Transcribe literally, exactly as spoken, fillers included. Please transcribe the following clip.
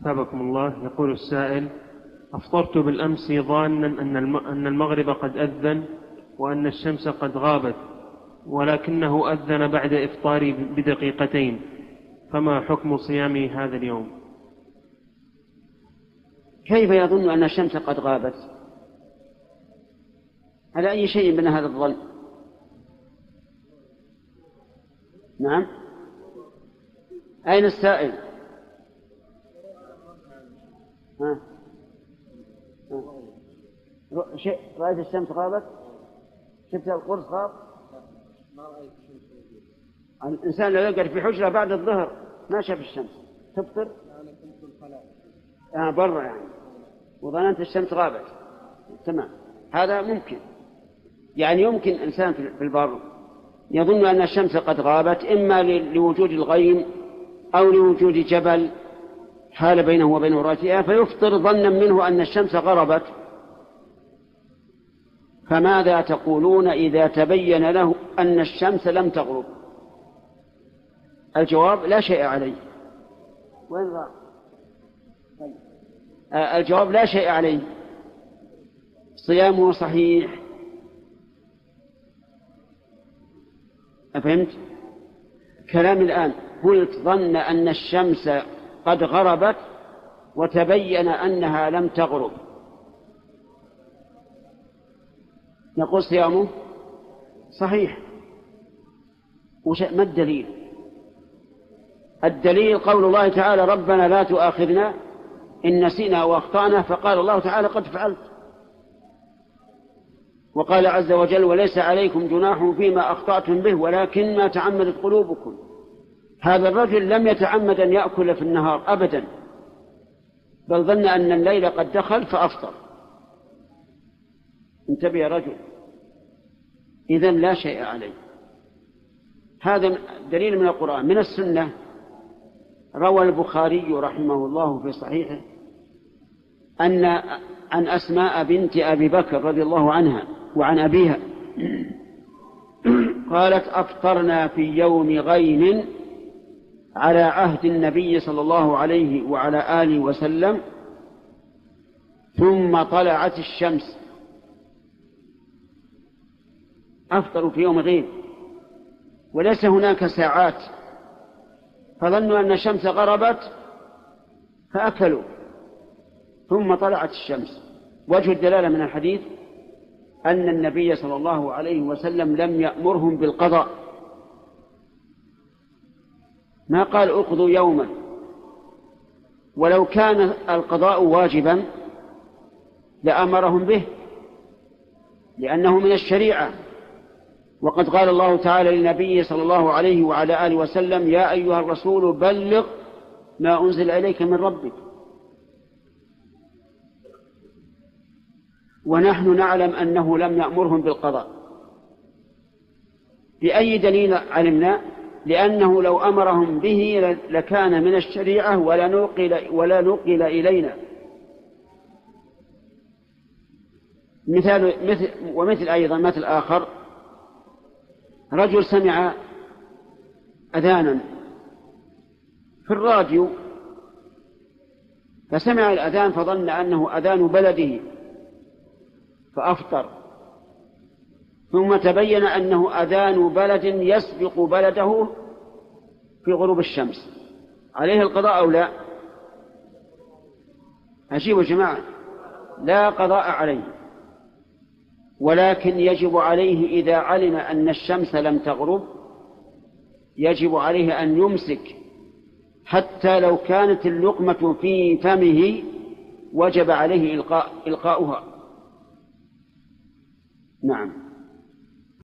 أثابكم الله. يقول السائل: أفطرت بالأمس ظانا أن المغرب قد أذن وأن الشمس قد غابت، ولكنه أذن بعد إفطاري بدقيقتين، فما حكم صيامي هذا اليوم؟ كيف يظن أن الشمس قد غابت؟ على أي شيء بنى هذا الظن؟ نعم، أين السائل؟ ها؟ ها؟ شيء رأيت الشمس غابت؟ شفت القرص غاب؟ ما رأيت الشمس. الإنسان لو يقعد في حجرة بعد الظهر ما شاف الشمس تفطر؟ أنا كنت في الخلاء. آه برا يعني، وظننت الشمس غابت. تمام، هذا ممكن. يعني يمكن إنسان في البر يظن أن الشمس قد غابت، إما لوجود الغيم أو لوجود جبل حال بينه وبين رأسها، فيفطر ظنا منه أن الشمس غربت. فماذا تقولون إذا تبين له أن الشمس لم تغرب؟ الجواب: لا شيء عليه. وين راح؟ الجواب: لا شيء عليه، صيامه صحيح. أفهمت؟ كلام الآن قلت ظن أن الشمس قد غربت وتبين أنها لم تغرب، نقول صيامه صحيح. ما الدليل؟ الدليل قول الله تعالى: ربنا لا تؤاخذنا إن نسينا وأخطأنا، فقال الله تعالى: قد فعلت. وقال عز وجل: وليس عليكم جناح فيما أخطأتم به ولكن ما تعمدت قلوبكم. هذا الرجل لم يتعمد أن يأكل في النهار أبدا، بل ظن أن الليل قد دخل فأفطر. انتبه يا رجل، إذن لا شيء عليه. هذا دليل من القرآن. من السنة: روى البخاري رحمه الله في صحيحه أن عن أسماء بنت أبي بكر رضي الله عنها وعن أبيها قالت: أفطرنا في يوم غيم على عهد النبي صلى الله عليه وعلى آله وسلم، ثم طلعت الشمس. أفطروا في يوم غيم وليس هناك ساعات، فظنوا أن الشمس غربت فأكلوا، ثم طلعت الشمس. وجه الدلالة من الحديث أن النبي صلى الله عليه وسلم لم يأمرهم بالقضاء، ما قال اقضوا يوما. ولو كان القضاء واجبا لأمرهم به، لأنه من الشريعة. وقد قال الله تعالى للنبي صلى الله عليه وعلى آله وسلم: يا أيها الرسول بلغ ما أنزل إليك من ربك. ونحن نعلم أنه لم يأمرهم بالقضاء. بأي دليل علمنا؟ لأنه لو أمرهم به لكان من الشريعة ولا نقل, ولا نقل إلينا. مثال مثل ومثل أيضا مثل آخر: رجل سمع أذانا في الراديو، فسمع الأذان فظن أنه أذان بلده فأفطر، ثم تبين أنه أذان بلد يسبق بلده في غروب الشمس. عليه القضاء أو لا؟ أجيبوا جماعة: لا قضاء عليه، ولكن يجب عليه إذا علم أن الشمس لم تغرب يجب عليه أن يمسك حتى لو كانت اللقمة في فمه وجب عليه إلقاء إلقاؤها. نعم.